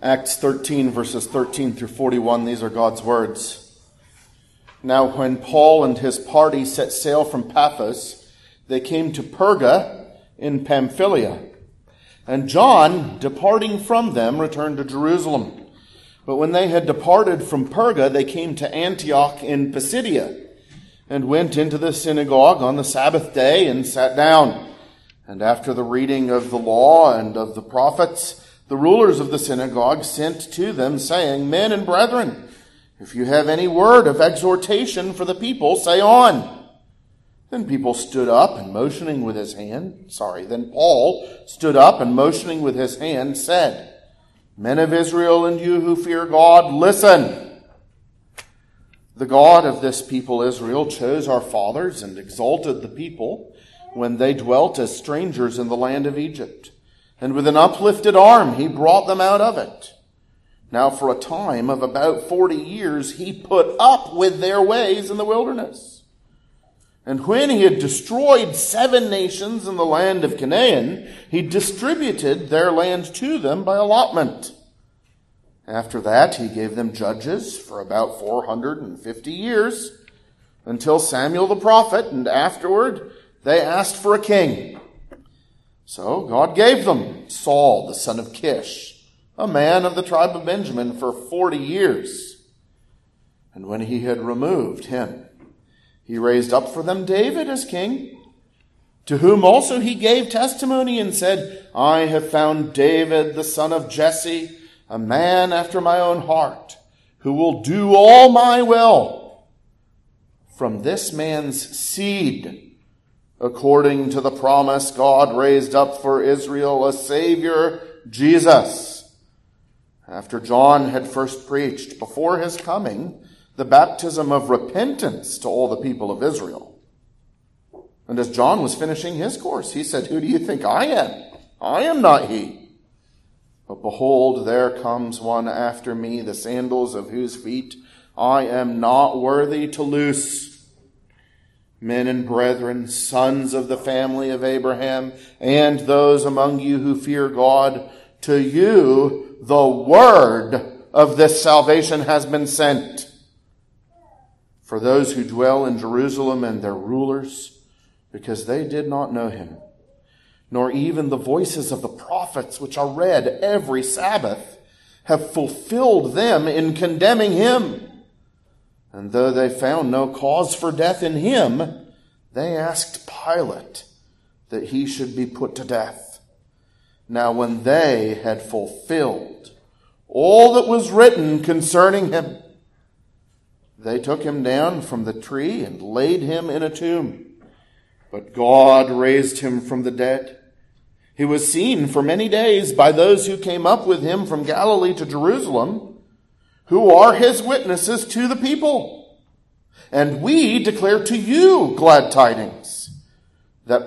Acts 13, verses 13 through 41, these are God's words. Now when Paul and his party set sail from Paphos, they came to Perga in Pamphylia. And John, departing from them, returned to Jerusalem. But when they had departed from Perga, they came to Antioch in Pisidia, and went into the synagogue on the Sabbath day and sat down. And after the reading of the law and of the prophets, the rulers of the synagogue sent to them, saying, Men and brethren, if you have any word of exhortation for the people, say on. Then Paul stood up and motioning with his hand, said, Men of Israel and you who fear God, listen. The God of this people Israel chose our fathers and exalted the people when they dwelt as strangers in the land of Egypt. And with an uplifted arm he brought them out of it. Now for a time of about 40 years he put up with their ways in the wilderness. And when he had destroyed 7 nations in the land of Canaan, he distributed their land to them by allotment. After that he gave them judges for about 450 years, until Samuel the prophet, and afterward they asked for a king. So God gave them Saul, the son of Kish, a man of the tribe of Benjamin, for 40 years. And when he had removed him, he raised up for them David as king, to whom also he gave testimony and said, I have found David, the son of Jesse, a man after my own heart, who will do all my will. From this man's seed, according to the promise, God raised up for Israel a Savior, Jesus. After John had first preached, before his coming, the baptism of repentance to all the people of Israel. And as John was finishing his course, he said, Who do you think I am? I am not he. But behold, there comes one after me, the sandals of whose feet I am not worthy to loose. Men and brethren, sons of the family of Abraham, and those among you who fear God, to you the word of this salvation has been sent. For those who dwell in Jerusalem and their rulers, because they did not know him, nor even the voices of the prophets which are read every Sabbath, have fulfilled them in condemning him. And though they found no cause for death in him, they asked Pilate that he should be put to death. Now when they had fulfilled all that was written concerning him, they took him down from the tree and laid him in a tomb. But God raised him from the dead. He was seen for many days by those who came up with him from Galilee to Jerusalem, who are his witnesses to the people. And we declare to you glad tidings, that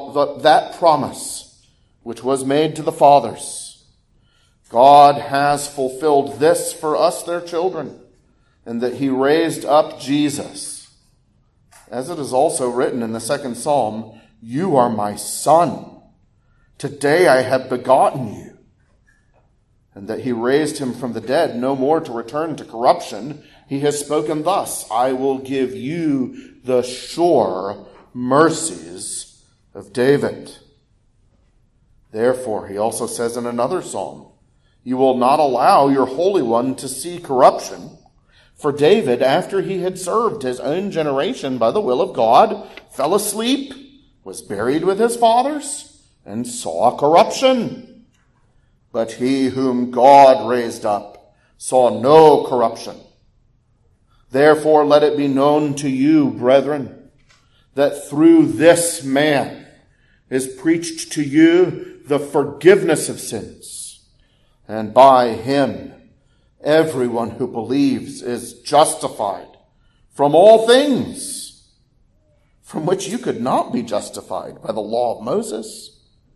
promise which was made to the fathers. God has fulfilled this for us, their children, and that he raised up Jesus. As it is also written in the 2nd Psalm, You are my son. Today I have begotten you. And that he raised him from the dead, no more to return to corruption. He has spoken thus, I will give you the sure mercies of David. Therefore, he also says in another psalm, You will not allow your Holy One to see corruption. For David, after he had served his own generation by the will of God, fell asleep, was buried with his fathers, and saw corruption. But he whom God raised up saw no corruption. Therefore let it be known to you, brethren, that through this man is preached to you the forgiveness of sins, and by him everyone who believes is justified from all things from which you could not be justified by the law of Moses.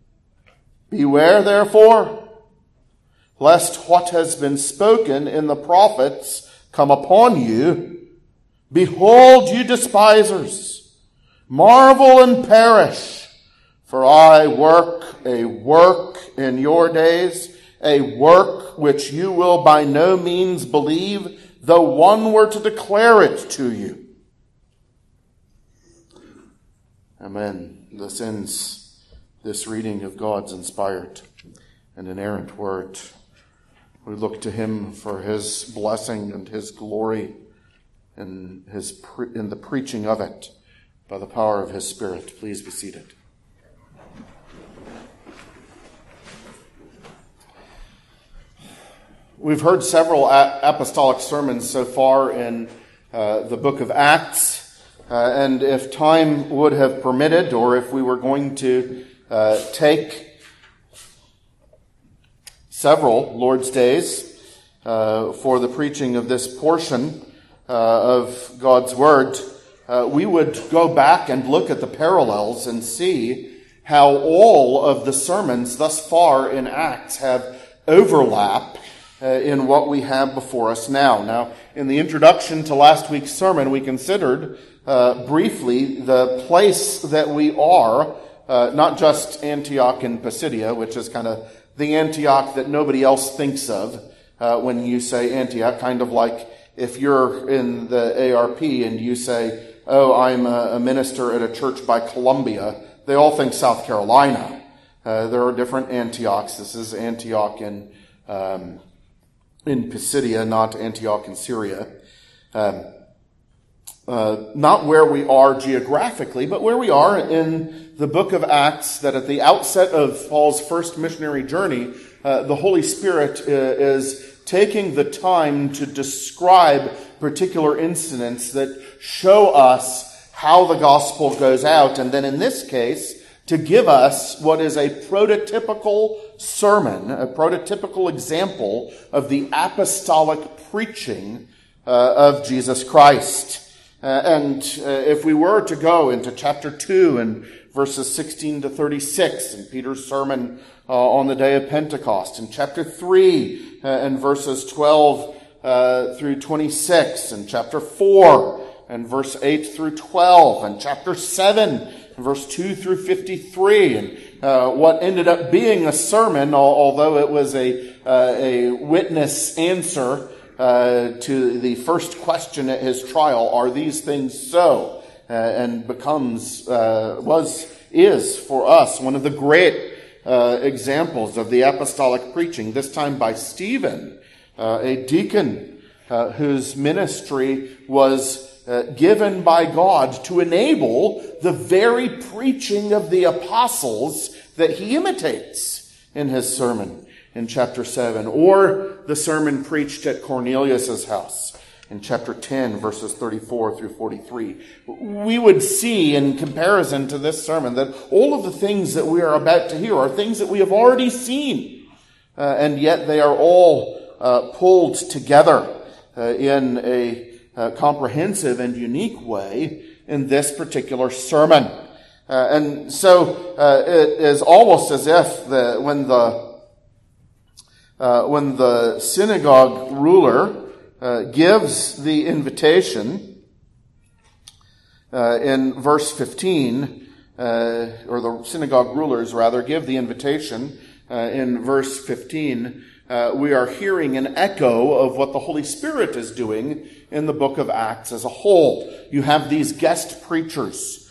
Beware, therefore, lest what has been spoken in the prophets come upon you. Behold, you despisers, marvel and perish, for I work a work in your days, a work which you will by no means believe, though one were to declare it to you. Amen. This ends this reading of God's inspired and inerrant word. We look to him for his blessing and his glory in the preaching of it by the power of his Spirit. Please be seated. We've heard several apostolic sermons so far in the book of Acts. And if time would have permitted, or if we were going to take several Lord's Days for the preaching of this portion of God's Word, we would go back and look at the parallels and see how all of the sermons thus far in Acts have overlap in what we have before us now. Now, in the introduction to last week's sermon, we considered briefly the place that we are, not just Antioch in Pisidia, which is kind of the Antioch that nobody else thinks of when you say Antioch, kind of like if you're in the ARP and you say, oh, I'm a minister at a church by Columbia, they all think South Carolina. There are different Antiochs. This is Antioch in Pisidia, not Antioch in Syria. Not where we are geographically, but where we are in the book of Acts, that at the outset of Paul's first missionary journey, the Holy Spirit is taking the time to describe particular incidents that show us how the gospel goes out, and then in this case, to give us what is a prototypical sermon, a prototypical example of the apostolic preaching of Jesus Christ. And if we were to go into chapter 2 and verses 16 to 36 in Peter's sermon on the day of Pentecost, in chapter 3 and verses 12 through 26, and chapter 4 and verse 8 through 12, and chapter 7 verse 2 through 53, and what ended up being a sermon, although it was a witness answer to the first question at his trial, are these things so? And is for us one of the great examples of the apostolic preaching, this time by Stephen, a deacon whose ministry was given by God to enable the very preaching of the apostles that he imitates in his sermon in chapter 7, or the sermon preached at Cornelius' house in chapter 10, verses 34 through 43. We would see in comparison to this sermon that all of the things that we are about to hear are things that we have already seen, and yet they are all pulled together in a comprehensive and unique way in this particular sermon. And so it is almost as if when the synagogue ruler gives the invitation in verse 15, or the synagogue rulers rather give the invitation in verse 15, we are hearing an echo of what the Holy Spirit is doing in the book of Acts as a whole. You have these guest preachers,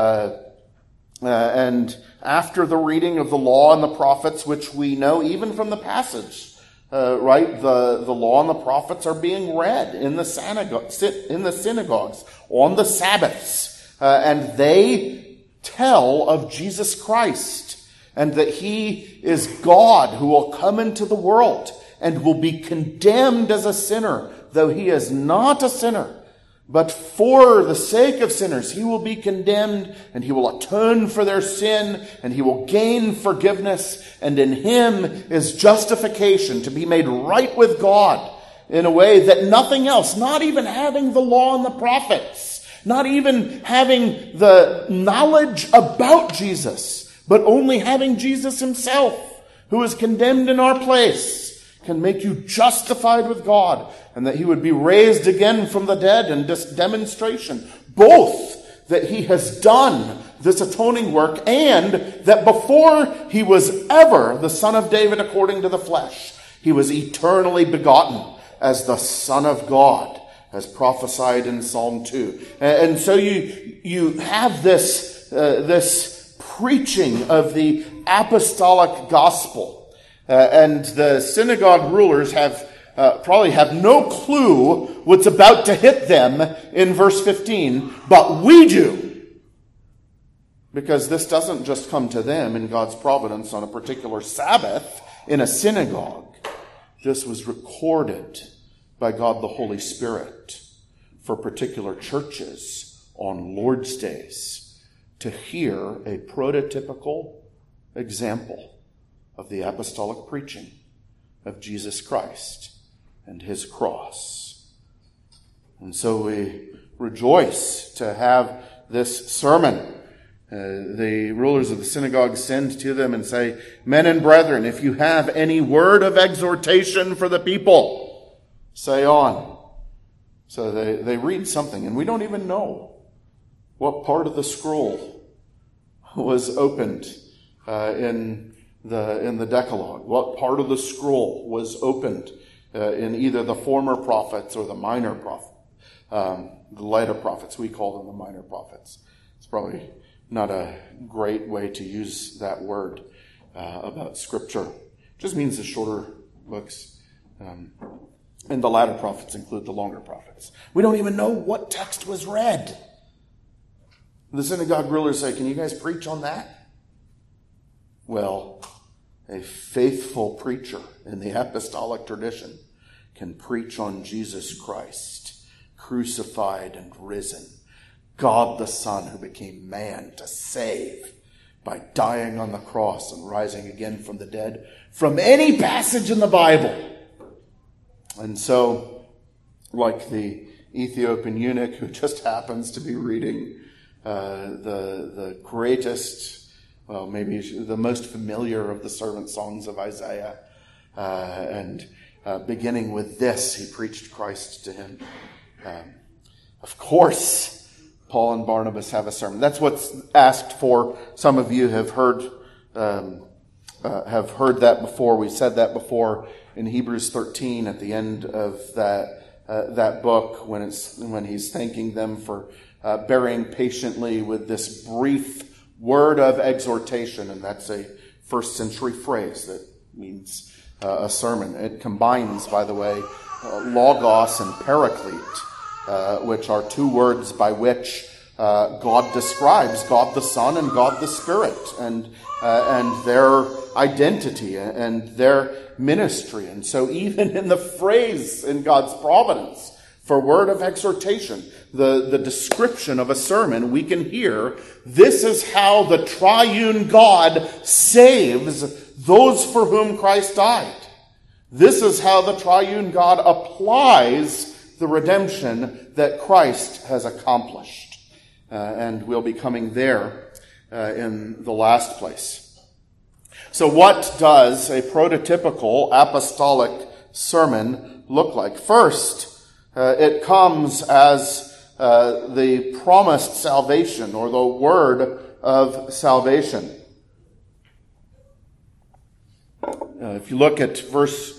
and after the reading of the law and the prophets, which we know even from the passage, right? The law and the prophets are being read in the synagogues on the Sabbaths, and they tell of Jesus Christ, and that he is God who will come into the world and will be condemned as a sinner, though he is not a sinner. But for the sake of sinners, he will be condemned, and he will atone for their sin, and he will gain forgiveness, and in him is justification, to be made right with God in a way that nothing else, not even having the law and the prophets, not even having the knowledge about Jesus, but only having Jesus himself, who is condemned in our place, can make you justified with God, and that he would be raised again from the dead in this demonstration, both that he has done this atoning work, and that before he was ever the Son of David according to the flesh, he was eternally begotten as the Son of God, as prophesied in Psalm 2. And so you have this preaching of the apostolic gospel. And the synagogue rulers probably have no clue what's about to hit them in verse 15, but we do. Because this doesn't just come to them in God's providence on a particular Sabbath in a synagogue. This was recorded by God the Holy Spirit for particular churches on Lord's days to hear a prototypical example of the apostolic preaching of Jesus Christ and his cross. And so we rejoice to have this sermon. The rulers of the synagogue send to them and say, "Men and brethren, if you have any word of exhortation for the people, say on." So they read something, and we don't even know what part of the scroll was opened in the Decalogue. What part of the scroll was opened in either the former prophets or the minor prophets, the later prophets. We call them the minor prophets. It's probably not a great way to use that word about Scripture. It just means the shorter books. And the latter prophets include the longer prophets. We don't even know what text was read. The synagogue rulers say, "Can you guys preach on that?" Well, a faithful preacher in the apostolic tradition can preach on Jesus Christ, crucified and risen. God the Son who became man to save by dying on the cross and rising again from the dead from any passage in the Bible. And so, like the Ethiopian eunuch who just happens to be reading the greatest, well, maybe the most familiar of the servant songs of Isaiah, and beginning with this, he preached Christ to him. Of course, Paul and Barnabas have a sermon. That's what's asked for. Some of you have heard that before. We said that before in Hebrews 13 at the end of that book when he's thanking them for bearing patiently with this brief word of exhortation, and that's a first century phrase that means a sermon. It combines, by the way, logos and paraclete, which are two words by which God describes God the Son and God the Spirit, and their identity and their ministry. And so even in the phrase in God's providence for word of exhortation, the description of a sermon, we can hear, this is how the triune God saves those for whom Christ died. This is how the triune God applies the redemption that Christ has accomplished. And we'll be coming there in the last place. So what does a prototypical apostolic sermon look like? First, it comes as the promised salvation or the word of salvation. If you look at verse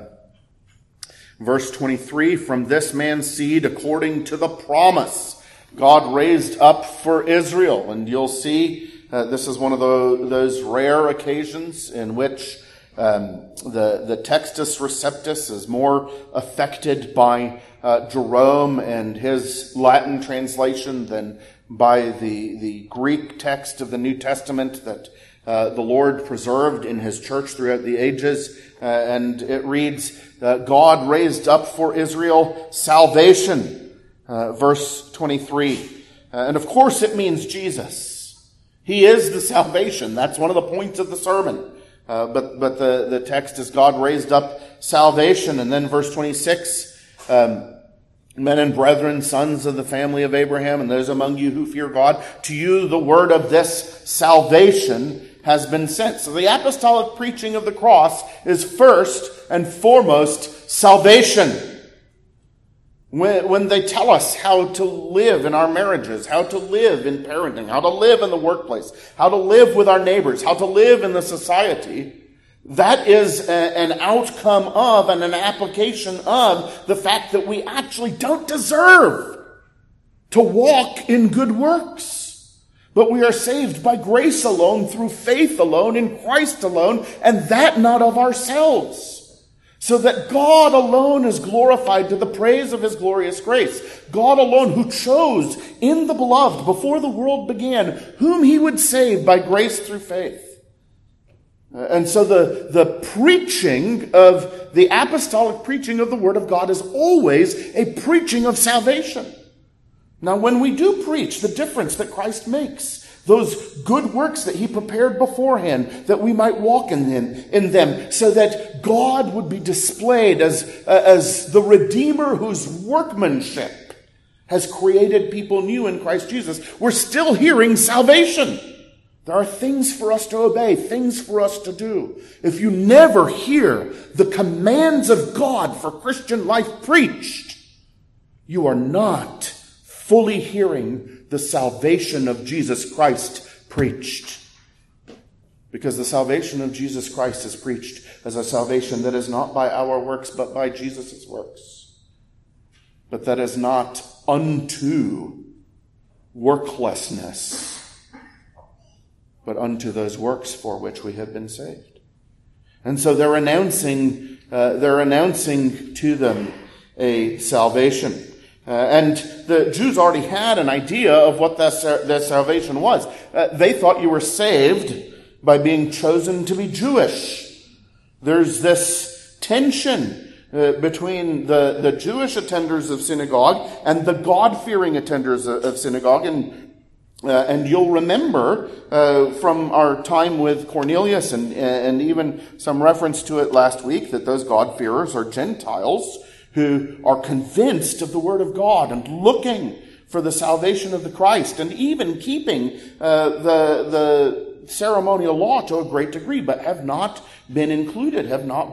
23, from this man's seed according to the promise God raised up for Israel. And you'll see this is one of those rare occasions in which the Textus Receptus is more affected by Jerome and his Latin translation than by the Greek text of the New Testament that the Lord preserved in his church throughout the ages. And it reads, God raised up for Israel salvation. Verse 23. And of course it means Jesus. He is the salvation. That's one of the points of the sermon. But the text is God raised up salvation. And then verse 26, men and brethren, sons of the family of Abraham, and those among you who fear God, to you the word of this salvation has been sent. So the apostolic preaching of the cross is first and foremost salvation. When they tell us how to live in our marriages, how to live in parenting, how to live in the workplace, how to live with our neighbors, how to live in the society, that is an outcome of and an application of the fact that we actually don't deserve to walk in good works. But we are saved by grace alone, through faith alone, in Christ alone, and that not of ourselves. So that God alone is glorified to the praise of his glorious grace. God alone who chose in the beloved before the world began, whom he would save by grace through faith. And so the preaching of the apostolic preaching of the Word of God is always a preaching of salvation. Now, when we do preach the difference that Christ makes, those good works that he prepared beforehand, that we might walk in them, so that God would be displayed as the Redeemer whose workmanship has created people new in Christ Jesus, we're still hearing salvation. There are things for us to obey, things for us to do. If you never hear the commands of God for Christian life preached, you are not fully hearing the salvation of Jesus Christ preached. Because the salvation of Jesus Christ is preached as a salvation that is not by our works, but by Jesus' works. But that is not unto worklessness, but unto those works for which we have been saved. And so they're announcing to them a salvation. And the Jews already had an idea of what that salvation was. They thought you were saved by being chosen to be Jewish. There's this tension between the Jewish attenders of synagogue and the God-fearing attenders of synagogue. And you'll remember from our time with Cornelius and even some reference to it last week that those God-fearers are Gentiles who are convinced of the Word of God and looking for the salvation of the Christ and even keeping the ceremonial law to a great degree, but have not been included, have not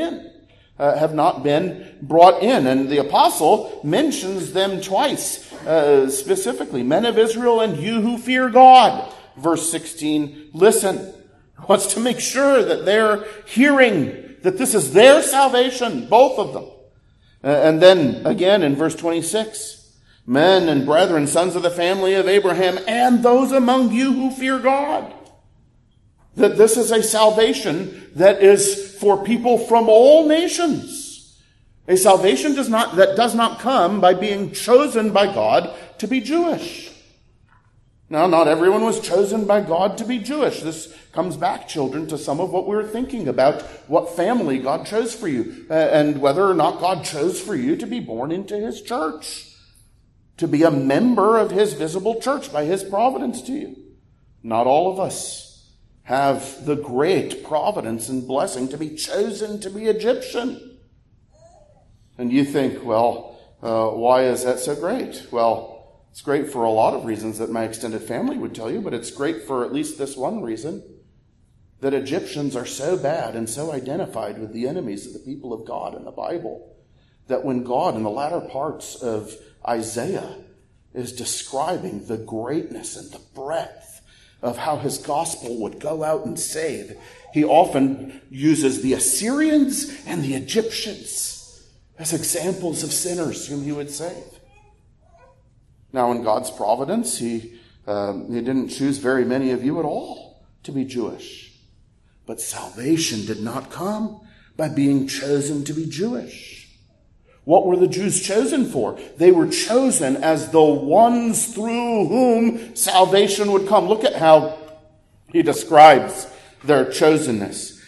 been brought in. And the apostle mentions them twice, specifically, men of Israel and you who fear God. Verse 16, listen. He wants to make sure that they're hearing that this is their salvation, both of them. And then again in verse 26, men and brethren, sons of the family of Abraham, and those among you who fear God. That this is a salvation that is for people from all nations. A salvation that does not come by being chosen by God to be Jewish. Now, not everyone was chosen by God to be Jewish. This comes back, children, to some of what we were thinking about, what family God chose for you, and whether or not God chose for you to be born into his church, to be a member of his visible church by his providence to you. Not all of us have the great providence and blessing to be chosen to be Egyptian. And you think, well, why is that so great? Well, it's great for a lot of reasons that my extended family would tell you, but it's great for at least this one reason, that Egyptians are so bad and so identified with the enemies of the people of God in the Bible, that when God, in the latter parts of Isaiah, is describing the greatness and the breadth of how his gospel would go out and save, he often uses the Assyrians and the Egyptians as examples of sinners whom he would save. Now, in God's providence, he didn't choose very many of you at all to be Jewish. But salvation did not come by being chosen to be Jewish. What were the Jews chosen for? They were chosen as the ones through whom salvation would come. Look at how he describes their chosenness.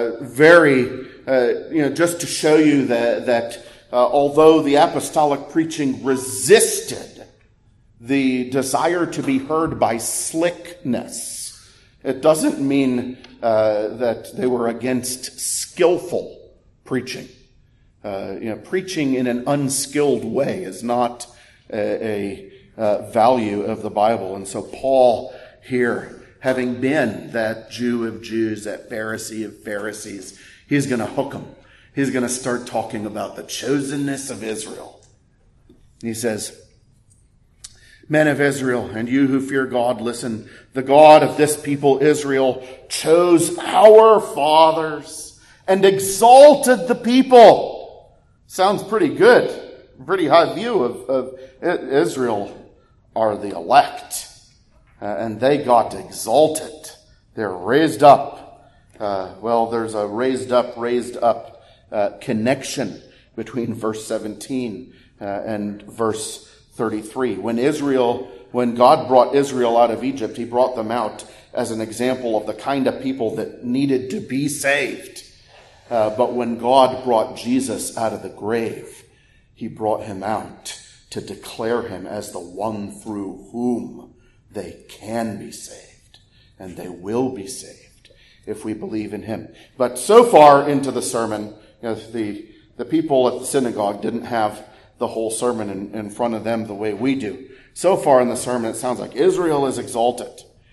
Just to show you that although the apostolic preaching resisted the desire to be heard by slickness, it doesn't mean that they were against skillful preaching. Preaching in an unskilled way is not a value of the Bible. And so Paul here, having been that Jew of Jews, that Pharisee of Pharisees, he's going to hook them. He's going to start talking about the chosenness of Israel. He says, Men of Israel, and you who fear God, listen. The God of this people, Israel, chose our fathers and exalted the people. Sounds pretty good. Pretty high view of Israel are the elect. And they got exalted. They're raised up. There's a raised up connection between verse 17 and verse 33. When God brought Israel out of Egypt, he brought them out as an example of the kind of people that needed to be saved. But when God brought Jesus out of the grave, he brought him out to declare him as the one through whom they can be saved. And they will be saved if we believe in him. But so far into the sermon, the people at the synagogue didn't have the whole sermon in front of them the way we do. So far in the sermon, it sounds like Israel is exalted.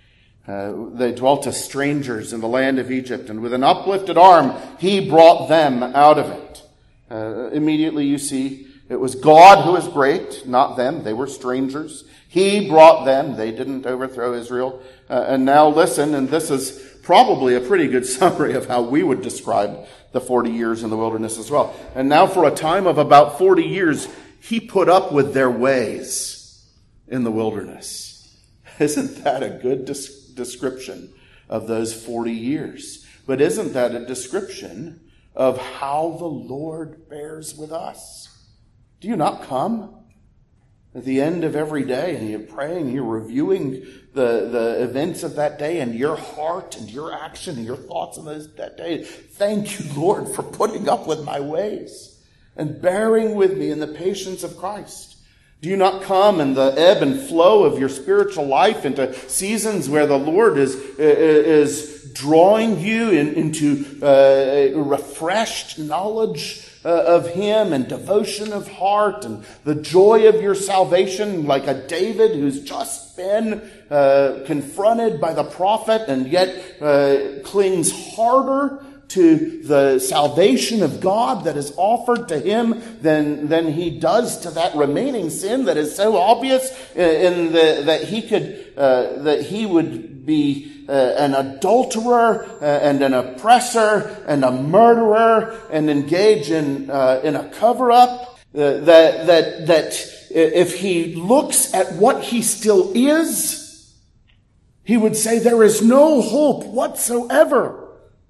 They dwelt as strangers in the land of Egypt, and with an uplifted arm, he brought them out of it. Immediately you see, it was God who is great, not them. They were strangers. He brought them. They didn't overthrow Israel. And now listen, and this is probably a pretty good summary of how we would describe the 40 years in the wilderness as well. And now for a time of about 40 years, he put up with their ways in the wilderness. Isn't that a good description of those 40 years? But isn't that a description of how the Lord bears with us? Do you not come at the end of every day and you're praying, you're reviewing the events of that day and your heart and your action and your thoughts on that day? Thank you, Lord, for putting up with my ways and bearing with me in the patience of Christ. Do you not come in the ebb and flow of your spiritual life into seasons where the Lord is drawing you into refreshed knowledge of him and devotion of heart and the joy of your salvation, like a David who's just been confronted by the prophet and yet clings harder to the salvation of God that is offered to him than he does to that remaining sin that is so obvious that he would be an adulterer and an oppressor and a murderer and engage in a cover-up. That if he looks at what he still is, he would say there is no hope whatsoever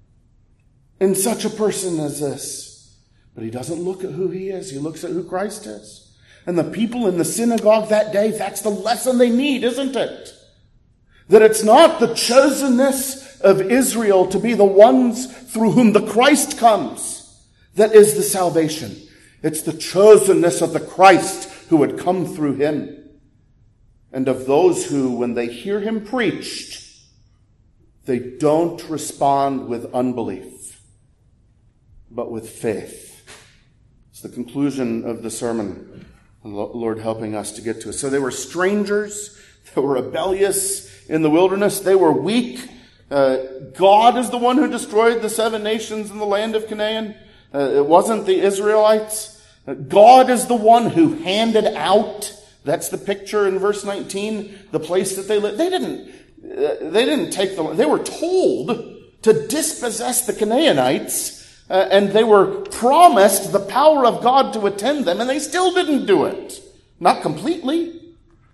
in such a person as this. But he doesn't look at who he is. He looks at who Christ is. And the people in the synagogue that day, that's the lesson they need, isn't it? That it's not the chosenness of Israel to be the ones through whom the Christ comes that is the salvation. It's the chosenness of the Christ who would come through him. And of those who, when they hear him preached, they don't respond with unbelief, but with faith. It's the conclusion of the sermon, the Lord helping us to get to it. So they were strangers, they were rebellious in the wilderness, they were weak. God is the one who destroyed the 7 nations in the land of Canaan. It wasn't the Israelites. God is the one who handed out, that's the picture in verse 19, the place that they lived. They didn't take they were told to dispossess the Canaanites, and they were promised the power of God to attend them, and they still didn't do it. Not completely.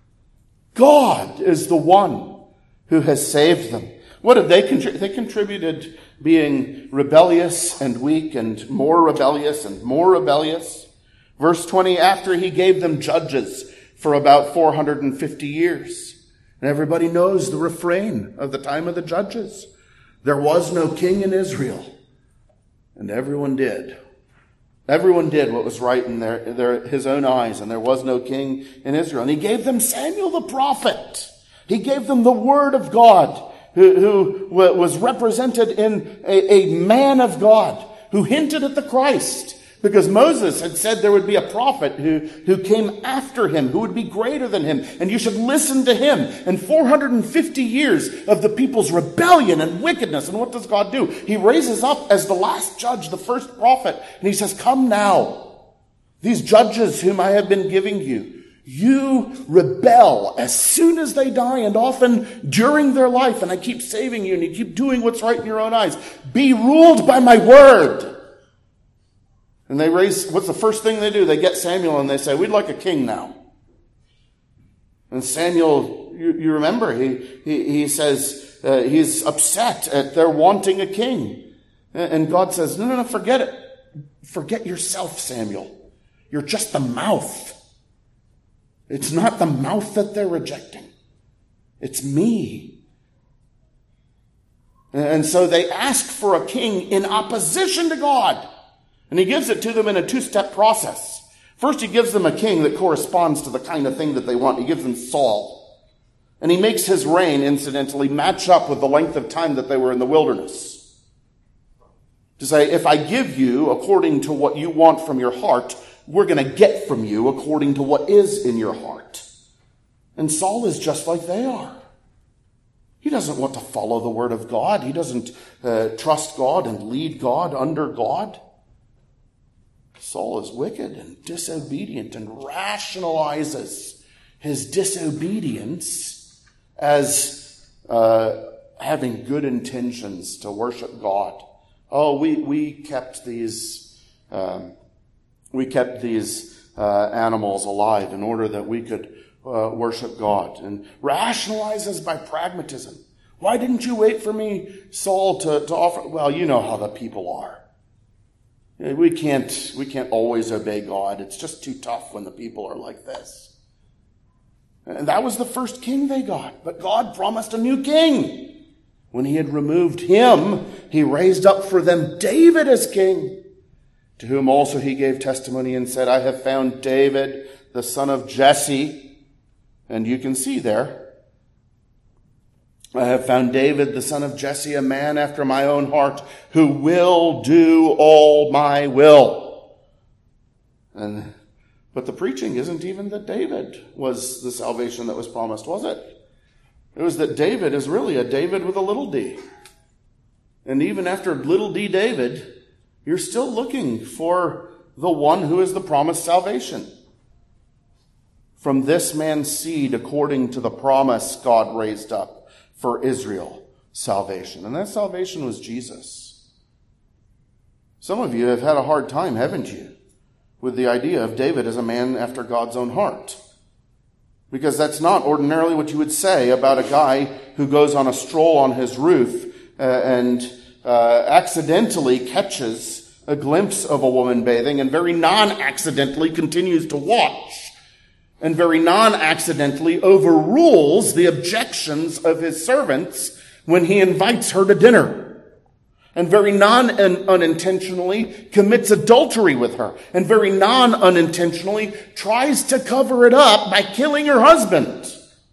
God is the one who has saved them. What did they contribute? They contributed being rebellious and weak and more rebellious and more rebellious. Verse 20, after he gave them judges for about 450 years. And everybody knows the refrain of the time of the judges. There was no king in Israel. And everyone did. Everyone did what was right in his own eyes, and there was no king in Israel. And he gave them Samuel the prophet. He gave them the word of God, who was represented in a man of God, who hinted at the Christ. Because Moses had said there would be a prophet who came after him, who would be greater than him, and you should listen to him. And 450 years of the people's rebellion and wickedness, and what does God do? He raises up as the last judge, the first prophet, and he says, come now, these judges whom I have been giving you, You rebel as soon as they die and often during their life. And I keep saving you and you keep doing what's right in your own eyes. Be ruled by my word. And what's the first thing they do? They get Samuel and they say, we'd like a king now. And Samuel, you remember, he says he's upset at their wanting a king. And God says, no, forget it. Forget yourself, Samuel. You're just the mouth. It's not the mouth that they're rejecting. It's me. And so they ask for a king in opposition to God. And he gives it to them in a two-step process. First, he gives them a king that corresponds to the kind of thing that they want. He gives them Saul. And he makes his reign, incidentally, match up with the length of time that they were in the wilderness. To say, if I give you according to what you want from your heart, we're going to get from you according to what is in your heart. And Saul is just like they are. He doesn't want to follow the word of God. He doesn't trust God and lead God under God. Saul is wicked and disobedient and rationalizes his disobedience as having good intentions to worship God. Oh, we kept these animals alive in order that we could worship God, and rationalizes by pragmatism. Why didn't you wait for me, Saul, to offer? Well, you know how the people are. We can't always obey God. It's just too tough when the people are like this. And that was the first king they got. But God promised a new king. When he had removed him, he raised up for them David as king, to whom also he gave testimony and said, I have found David, the son of Jesse. And you can see there, I have found David, the son of Jesse, a man after my own heart, who will do all my will. But the preaching isn't even that David was the salvation that was promised, was it? It was that David is really a David with a little d. And even after little d David, you're still looking for the one who is the promised salvation. From this man's seed, according to the promise God raised up for Israel, salvation. And that salvation was Jesus. Some of you have had a hard time, haven't you, with the idea of David as a man after God's own heart. Because that's not ordinarily what you would say about a guy who goes on a stroll on his roof and accidentally catches a glimpse of a woman bathing and very non-accidentally continues to watch and very non-accidentally overrules the objections of his servants when he invites her to dinner. And very unintentionally commits adultery with her. And very unintentionally tries to cover it up by killing her husband.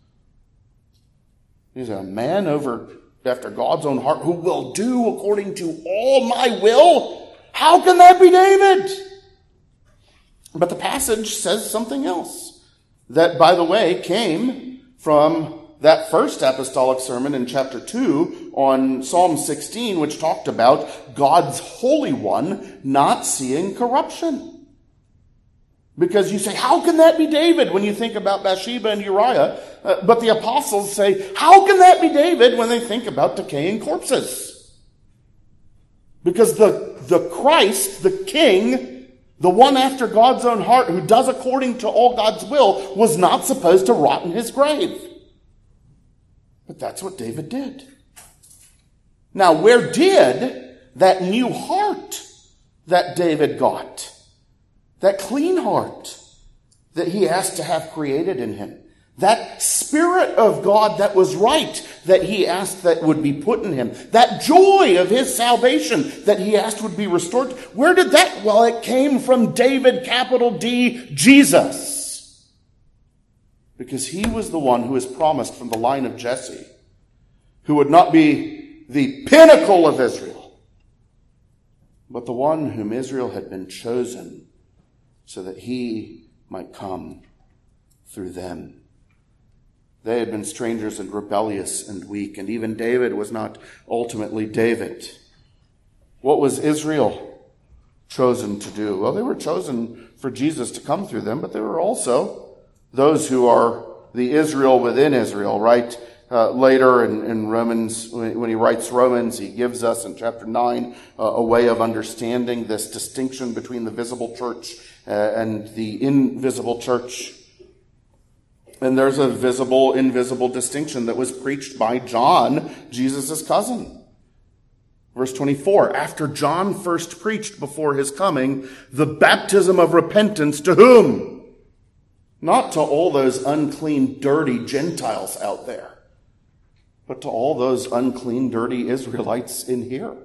He's a man after God's own heart who will do according to all my will. How can that be David? But the passage says something else. That, by the way, came from that first apostolic sermon in chapter 2 on Psalm 16, which talked about God's Holy One not seeing corruption. Because you say, how can that be David when you think about Bathsheba and Uriah? But the apostles say, how can that be David when they think about decaying corpses? Because the Christ, the King, the one after God's own heart who does according to all God's will, was not supposed to rot in his grave. But that's what David did. Now, where did that new heart that David got, that clean heart that he asked to have created in him, that Spirit of God that was right that he asked that would be put in him, that joy of his salvation that he asked would be restored, where did that? Well, it came from David, capital D, Jesus. Because he was the one who was promised from the line of Jesse, who would not be the pinnacle of Israel, but the one whom Israel had been chosen so that he might come through them. They had been strangers and rebellious and weak, and even David was not ultimately David. What was Israel chosen to do? Well, they were chosen for Jesus to come through them, but they were also those who are the Israel within Israel, right? Later in Romans, when he writes Romans, he gives us in chapter 9 a way of understanding this distinction between the visible church and the invisible church. And there's a visible-invisible distinction that was preached by John, Jesus' cousin. Verse 24, after John first preached before his coming, the baptism of repentance to whom? Not to all those unclean, dirty Gentiles out there, but to all those unclean, dirty Israelites in here.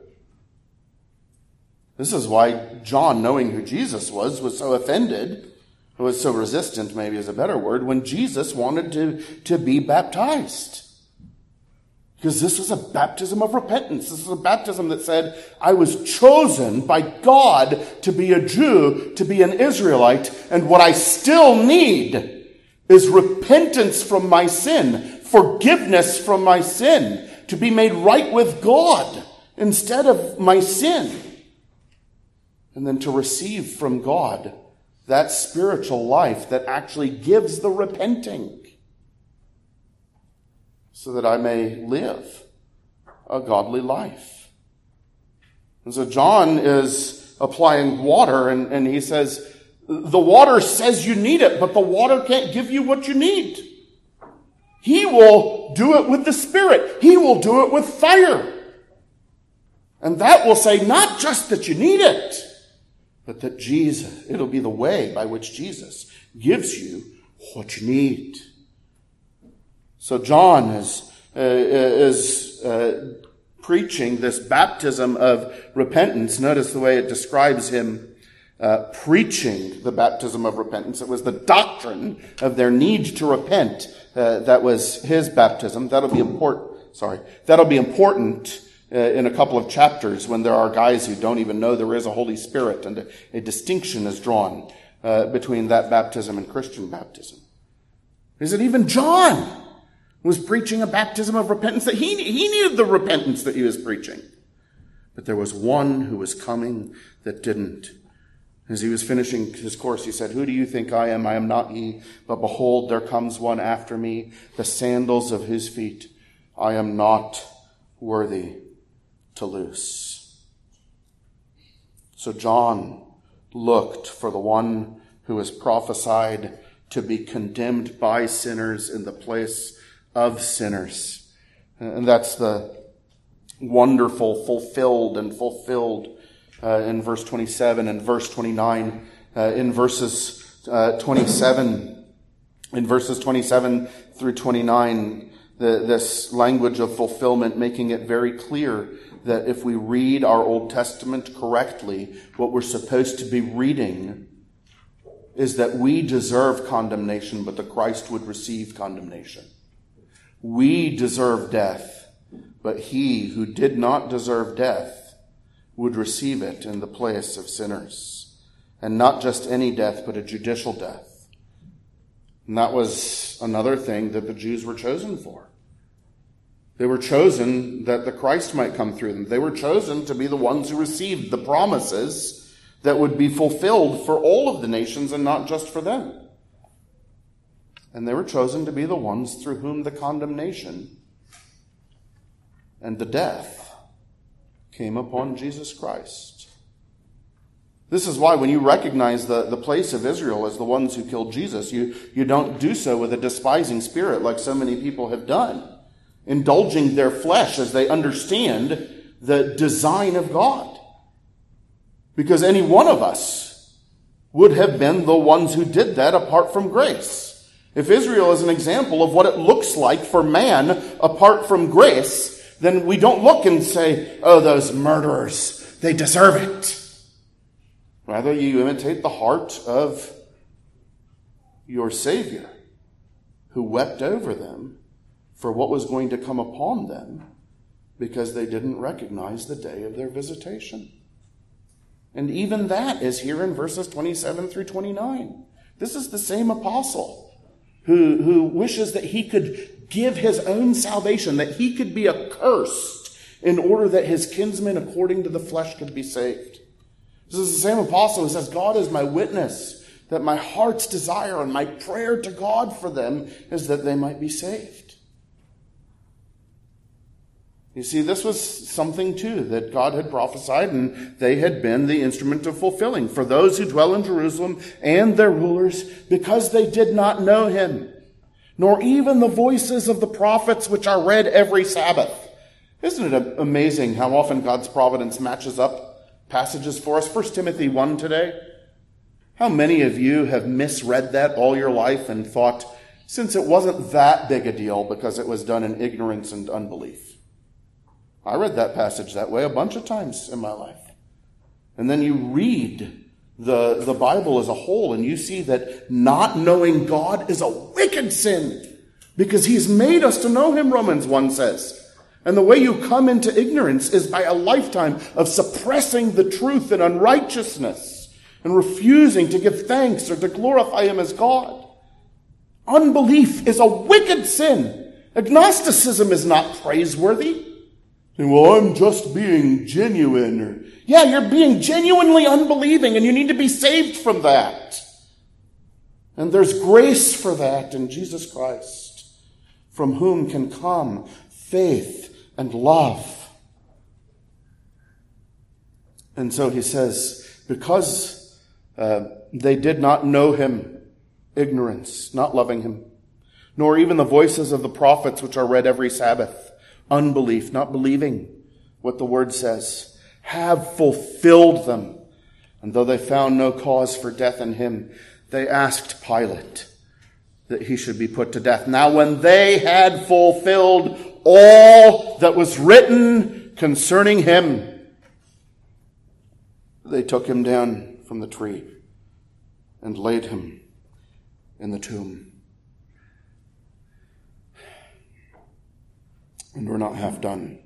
This is why John, knowing who Jesus was so offended, was so resistant, maybe is a better word, when Jesus wanted to be baptized. Because this was a baptism of repentance. This is a baptism that said, I was chosen by God to be a Jew, to be an Israelite, and what I still need is repentance from my sin, forgiveness from my sin, to be made right with God instead of my sin. And then to receive from God that spiritual life that actually gives the repenting, so that I may live a godly life. And so John is applying water, and he says, the water says you need it, but the water can't give you what you need. He will do it with the Spirit. He will do it with fire. And that will say not just that you need it, but that it'll be the way by which Jesus gives you what you need. So John is preaching this baptism of repentance. Notice the way it describes him preaching the baptism of repentance. It was the doctrine of their need to repent. That was his baptism. That'll be important in a couple of chapters when there are guys who don't even know there is a Holy Spirit, and a distinction is drawn between that baptism and Christian baptism. Is it even John was preaching a baptism of repentance, that he needed the repentance that he was preaching? But there was one who was coming that didn't. As he was finishing his course, he said, who do you think I am? I am not he, but behold, there comes one after me, the sandals of whose feet I am not worthy to loose. So John looked for the one who was prophesied to be condemned by sinners in the place of sinners. And that's the wonderful fulfilled in verse 27 and verse 29. In verses 27 through 29, this language of fulfillment, making it very clear that if we read our Old Testament correctly, what we're supposed to be reading is that we deserve condemnation, but that Christ would receive condemnation. We deserve death, but he who did not deserve death would receive it in the place of sinners. And not just any death, but a judicial death. And that was another thing that the Jews were chosen for. They were chosen that the Christ might come through them. They were chosen to be the ones who received the promises that would be fulfilled for all of the nations and not just for them. And they were chosen to be the ones through whom the condemnation and the death came upon Jesus Christ. This is why when you recognize the place of Israel as the ones who killed Jesus, you don't do so with a despising spirit like so many people have done, indulging their flesh as they understand the design of God. Because any one of us would have been the ones who did that apart from grace. If Israel is an example of what it looks like for man apart from grace, then we don't look and say, oh, those murderers, they deserve it. Rather, you imitate the heart of your Savior, who wept over them for what was going to come upon them because they didn't recognize the day of their visitation. And even that is here in verses 27 through 29. This is the same apostle who wishes that he could give his own salvation, that he could be accursed in order that his kinsmen according to the flesh could be saved. This is the same apostle who says, God is my witness that my heart's desire and my prayer to God for them is that they might be saved. You see, this was something, too, that God had prophesied, and they had been the instrument of fulfilling for those who dwell in Jerusalem and their rulers, because they did not know him, nor even the voices of the prophets which are read every Sabbath. Isn't it amazing how often God's providence matches up passages for us? 1 Timothy 1 today. How many of you have misread that all your life and thought, since it wasn't that big a deal because it was done in ignorance and unbelief? I read that passage that way a bunch of times in my life. And then you read the Bible as a whole, and you see that not knowing God is a wicked sin, because he's made us to know him, Romans 1 says. And the way you come into ignorance is by a lifetime of suppressing the truth in unrighteousness and refusing to give thanks or to glorify him as God. Unbelief is a wicked sin. Agnosticism is not praiseworthy. Well, I'm just being genuine. Yeah, you're being genuinely unbelieving, and you need to be saved from that. And there's grace for that in Jesus Christ, from whom can come faith and love. And so he says, because they did not know him, ignorance, not loving him, nor even the voices of the prophets which are read every Sabbath, unbelief, not believing what the word says, have fulfilled them. And though they found no cause for death in him, they asked Pilate that he should be put to death. Now when they had fulfilled all that was written concerning him, they took him down from the tree and laid him in the tomb. And we're not half done.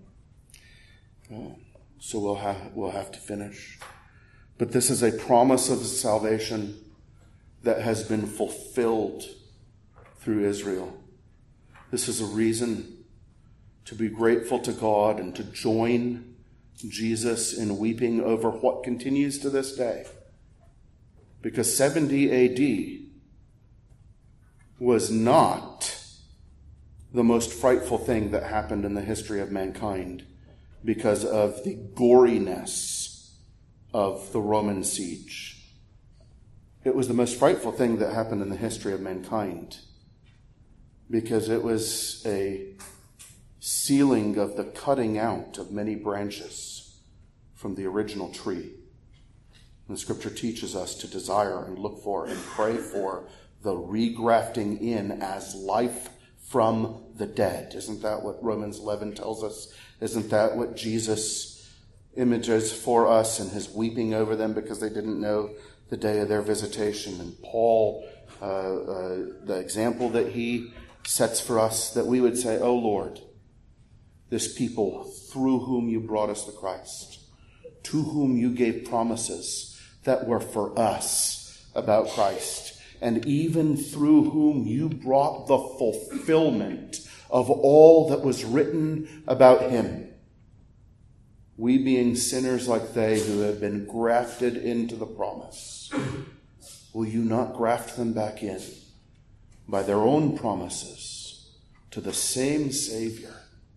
So we'll have to finish. But this is a promise of salvation that has been fulfilled through Israel. This is a reason to be grateful to God and to join Jesus in weeping over what continues to this day. Because 70 A.D. was not the most frightful thing that happened in the history of mankind because of the goriness of the Roman siege. It was the most frightful thing that happened in the history of mankind because it was a sealing of the cutting out of many branches from the original tree. And Scripture teaches us to desire and look for and pray for the regrafting in as life from the dead. Isn't that what Romans 11 tells us? Isn't that what Jesus images for us in his weeping over them because they didn't know the day of their visitation? And Paul, the example that he sets for us, that we would say, "Oh Lord, this people through whom you brought us to Christ, to whom you gave promises that were for us about Christ, and even through whom you brought the fulfillment of all that was written about him. We being sinners like they who have been grafted into the promise, will you not graft them back in by their own promises to the same Savior?"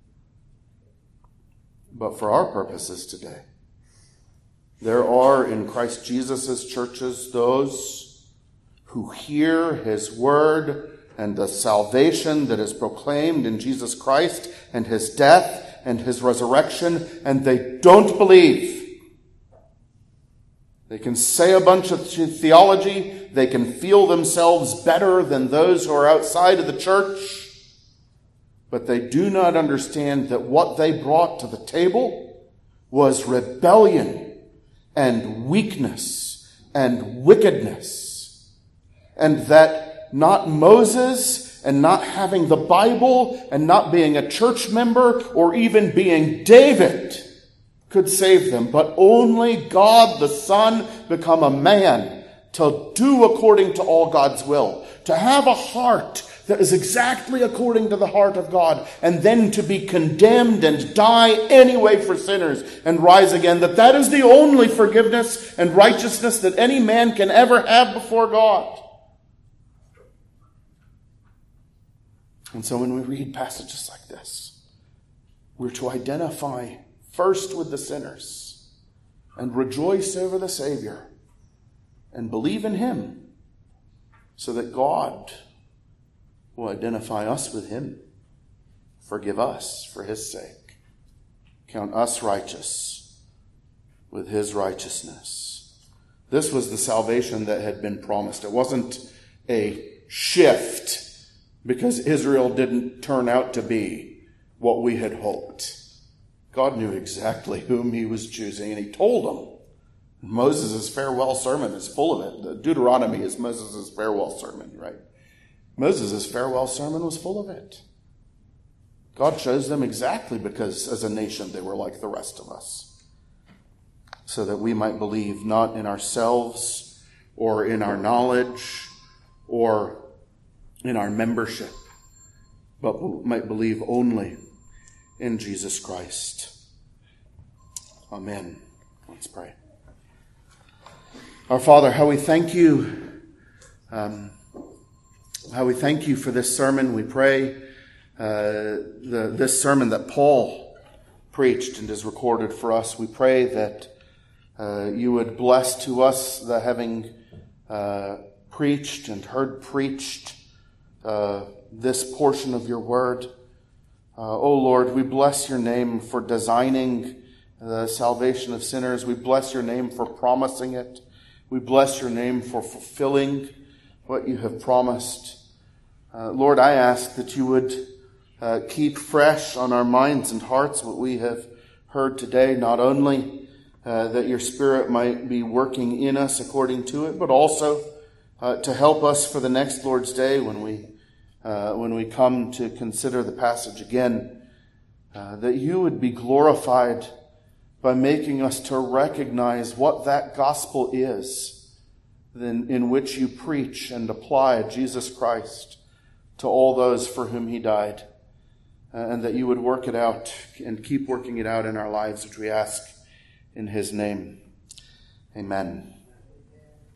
But for our purposes today, there are in Christ Jesus' churches those who hear his word and the salvation that is proclaimed in Jesus Christ and his death and his resurrection, and they don't believe. They can say a bunch of theology. They can feel themselves better than those who are outside of the church. But they do not understand that what they brought to the table was rebellion and weakness and wickedness. And that not Moses and not having the Bible and not being a church member or even being David could save them, but only God the Son become a man to do according to all God's will, to have a heart that is exactly according to the heart of God, and then to be condemned and die anyway for sinners and rise again, that is the only forgiveness and righteousness that any man can ever have before God. And so when we read passages like this, we're to identify first with the sinners and rejoice over the Savior and believe in him so that God will identify us with him, forgive us for his sake, count us righteous with his righteousness. This was the salvation that had been promised. It wasn't a shift because Israel didn't turn out to be what we had hoped. God knew exactly whom he was choosing, and he told them. Moses' farewell sermon is full of it. The Deuteronomy is Moses' farewell sermon, right? Moses' farewell sermon was full of it. God chose them exactly because as a nation they were like the rest of us, so that we might believe not in ourselves or in our knowledge or in our membership, but we might believe only in Jesus Christ. Amen. Let's pray. Our Father, how we thank you. How we thank you for this sermon. We pray this sermon that Paul preached and is recorded for us. We pray that you would bless to us the having preached and heard preached this portion of your word. O Lord, we bless your name for designing the salvation of sinners. We bless your name for promising it. We bless your name for fulfilling what you have promised. Lord, I ask that you would keep fresh on our minds and hearts what we have heard today, not only that your Spirit might be working in us according to it, but also to help us for the next Lord's Day when we come to consider the passage again, that you would be glorified by making us to recognize what that gospel is in which you preach and apply Jesus Christ to all those for whom he died, and that you would work it out and keep working it out in our lives, which we ask in his name. Amen.